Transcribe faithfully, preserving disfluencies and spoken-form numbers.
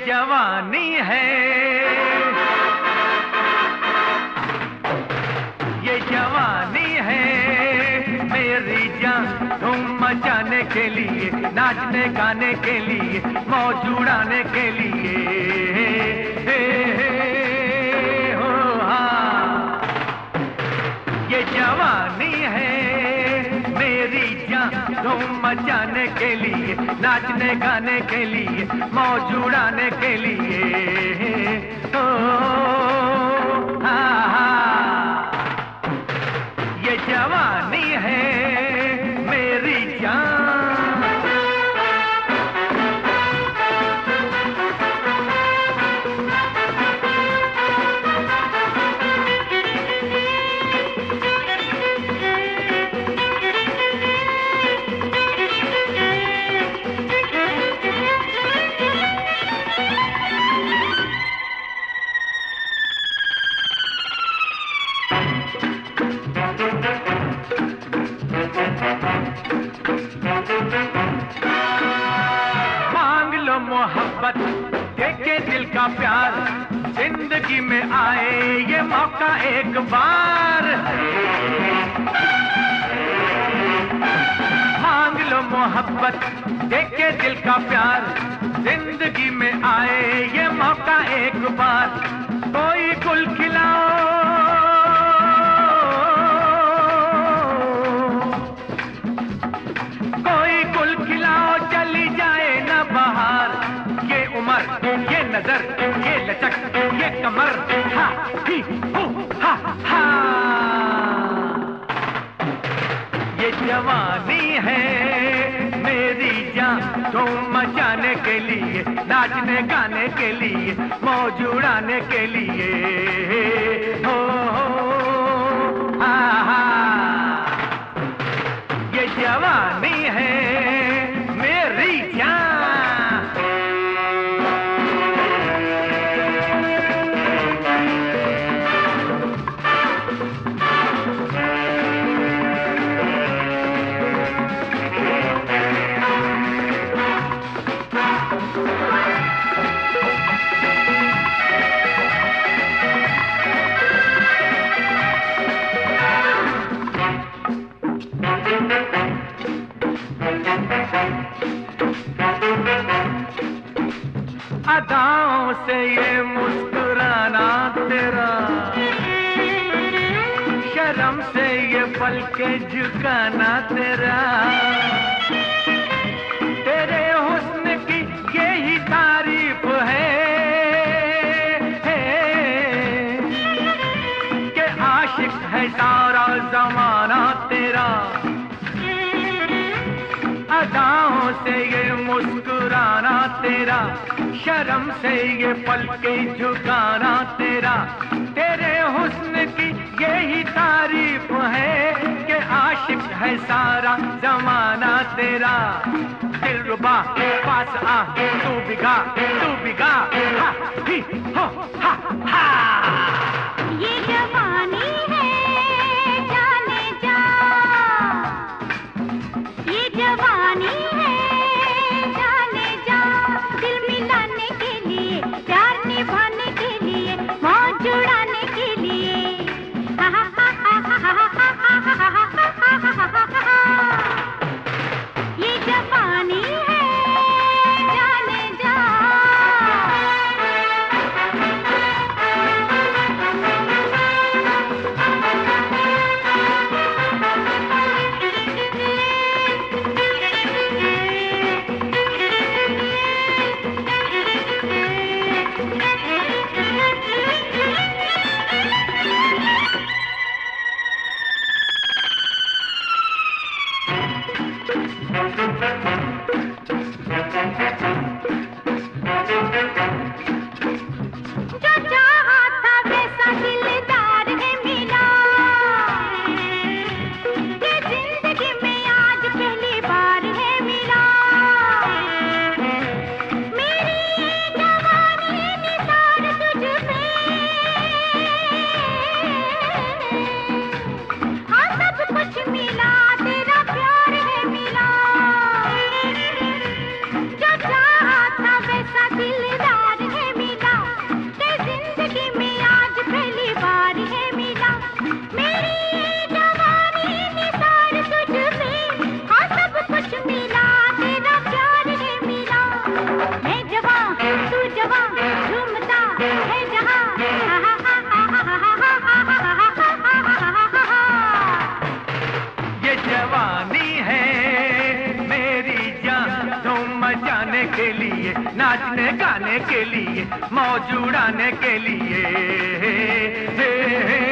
जवानी है, ये जवानी है मेरी जान, धूम मचाने के लिए, नाचने गाने के लिए, मौज उड़ाने के लिए। हे हे हो हाँ, ये जवानी है मेरी जान, धूम मचाने के लिए, नाचने गाने के लिए, मौज उड़ाने के लिए। ओ हाँ हाँ, ये जवानी है मेरी जान। मांग लो मोहब्बत देके दिल का प्यार, जिंदगी में आए ये मौका एक बार। मांग लो मोहब्बत देके दिल का प्यार, जिंदगी में आए ये मौका एक बार। कोई गुल खिलाओ, कोई गुल खिलाओ, चली जाए न बहार। ये उम्र, ये नजर, ये लचक, ये कमर, हा ही हू हा हा। ये जवानी है मेरी जान, धूम मचाने के लिए, नाचने गाने के लिए, मौज उड़ाने के लिए। हो हो हा हा, ये जवानी है मेरी जान। अदाओं से ये मुस्कुराना तेरा, शर्म से ये पल के झुकाना तेरा, तेरे हुस्न की यही तारीफ है कि आशिक है सारा जमाना तेरा। अदाओं से ये मुस्कुराना तेरा, शर्म से ये पल के झुकाना तेरा, तेरे हुस्न की यही तारीफ है कि आशिक है सारा जमाना तेरा। दिलरुबा पास आ, तू बिगा तू बिगा, हा ही हो हा हा। ये जवानी है जाने जा, ये जवानी है जाने जा, दिल मिलाने के लिए, प्यार निभाने के लिए, मौज उड़ाने के लिए। हा हा हा हा हा हा हा हा हा। ये जवानी है जाने जा। नाचने गाने के लिए, मौज उड़ाने के लिए। हे, हे, हे।